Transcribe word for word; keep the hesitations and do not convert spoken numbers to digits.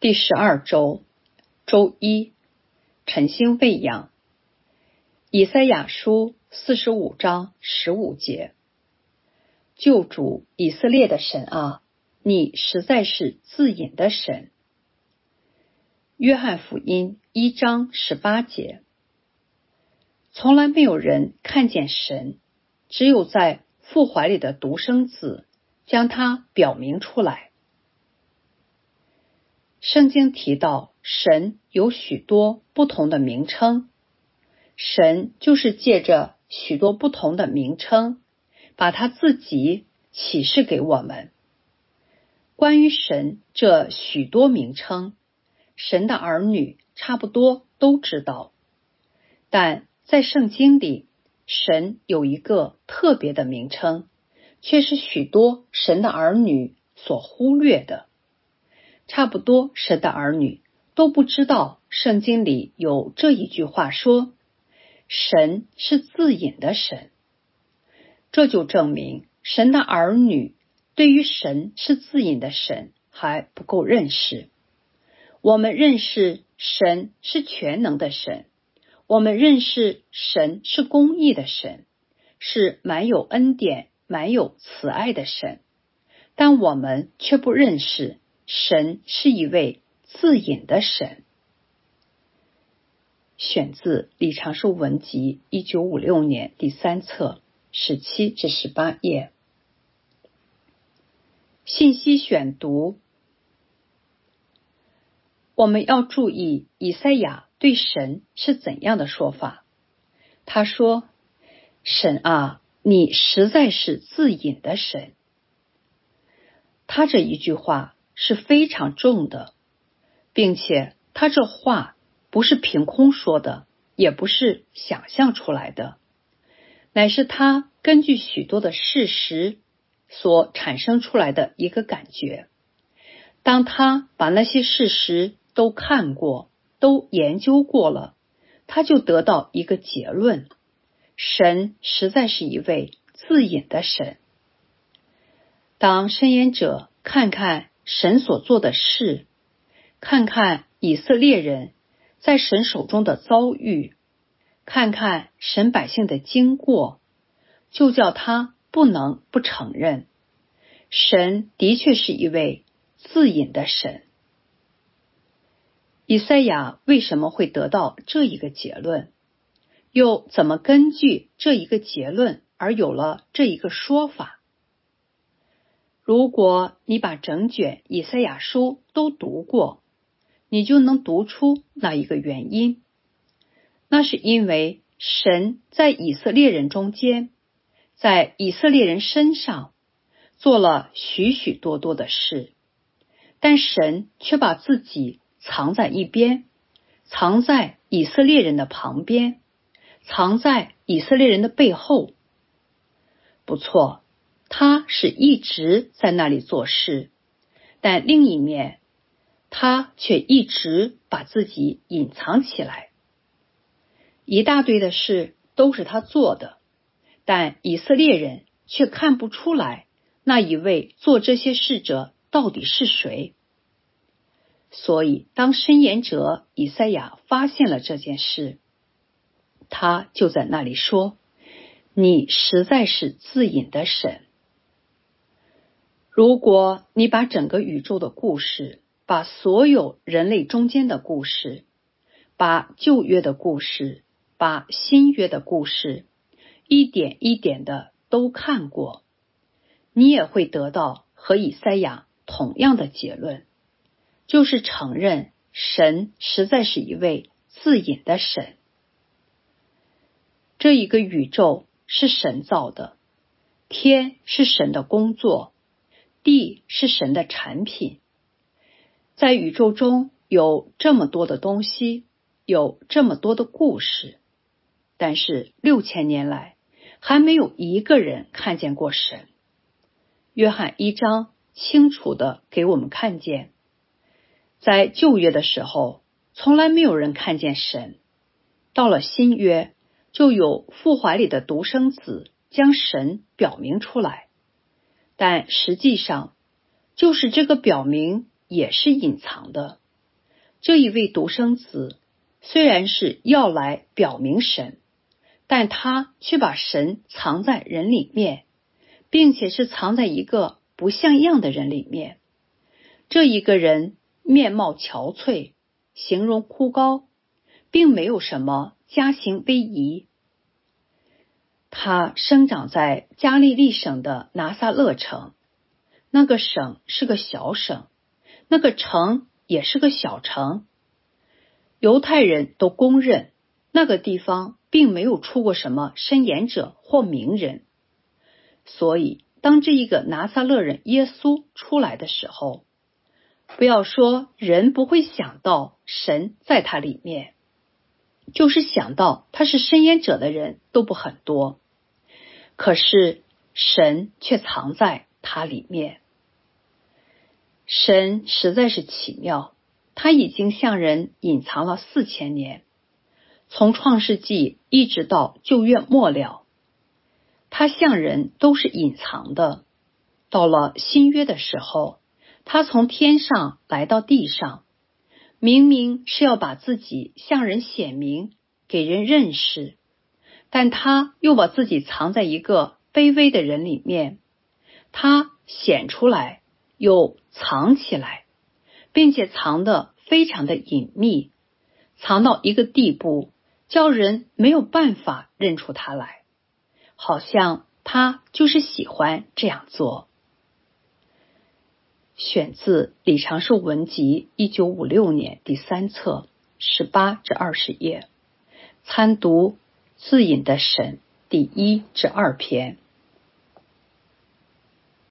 第十二周，周一，晨星喂养。以赛亚书四十五章十五节，救主以色列的神啊，你实在是自隐的神。约翰福音一章十八节，从来没有人看见神，只有在父怀里的独生子将他表明出来。圣经提到神有许多不同的名称，神就是借着许多不同的名称，把他自己启示给我们。关于神这许多名称，神的儿女差不多都知道，但在圣经里，神有一个特别的名称，却是许多神的儿女所忽略的。差不多神的儿女都不知道圣经里有这一句话说，神是自隐的神。这就证明神的儿女对于神是自隐的神还不够认识。我们认识神是全能的神，我们认识神是公义的神，是满有恩典、满有慈爱的神，但我们却不认识神是一位自隐的神。选自李长寿文集一九五六年第三册十七至十八页。信息选读，我们要注意以赛亚对神是怎样的说法。他说，神啊，你实在是自隐的神。他这一句话是非常重的，并且他这话不是凭空说的，也不是想象出来的，乃是他根据许多的事实所产生出来的一个感觉。当他把那些事实都看过，都研究过了，他就得到一个结论：神实在是一位自隐的神。当申言者看看神所做的事，看看以色列人在神手中的遭遇，看看神百姓的经过，就叫他不能不承认，神的确是一位自隐的神。以赛亚为什么会得到这一个结论？又怎么根据这一个结论而有了这一个说法？如果你把整卷以赛亚书都读过，你就能读出那一个原因。那是因为神在以色列人中间，在以色列人身上做了许许多多的事，但神却把自己藏在一边，藏在以色列人的旁边，藏在以色列人的背后。不错，他是一直在那里做事，但另一面，他却一直把自己隐藏起来。一大堆的事都是他做的，但以色列人却看不出来那一位做这些事者到底是谁。所以当申言者以赛亚发现了这件事，他就在那里说，你实在是自隐的神。如果你把整个宇宙的故事，把所有人类中间的故事，把旧约的故事，把新约的故事，一点一点的都看过，你也会得到和以赛亚同样的结论，就是承认神实在是一位自隐的神。这一个宇宙是神造的，天是神的工作，地是神的产品。在宇宙中有这么多的东西，有这么多的故事，但是六千年来还没有一个人看见过神。约翰一章清楚地给我们看见，在旧约的时候从来没有人看见神，到了新约就有父怀里的独生子将神表明出来，但实际上就是这个表明也是隐藏的， 这一位独生子虽然是要来表明神，但他却把神藏在人里面，并且是藏在一个不像样的人里面。这一个人面貌憔悴，形容枯槁，并没有什么家形威仪。他生长在加利利省的拿撒勒城，那个省是个小省，那个城也是个小城。犹太人都公认，那个地方并没有出过什么申言者或名人。所以当这一个拿撒勒人耶稣出来的时候，不要说人不会想到神在他里面，就是想到他是申言者的人都不很多。可是神却藏在他里面。神实在是奇妙，他已经向人隐藏了四千年，从创世纪一直到旧约末了，他向人都是隐藏的。到了新约的时候，他从天上来到地上，明明是要把自己向人显明，给人认识，但他又把自己藏在一个卑微的人里面，他显出来又藏起来，并且藏得非常的隐秘，藏到一个地步，叫人没有办法认出他来，好像他就是喜欢这样做。选自李长寿文集一九五六年第三册十八至二十页，参读自隐的神第一至二篇。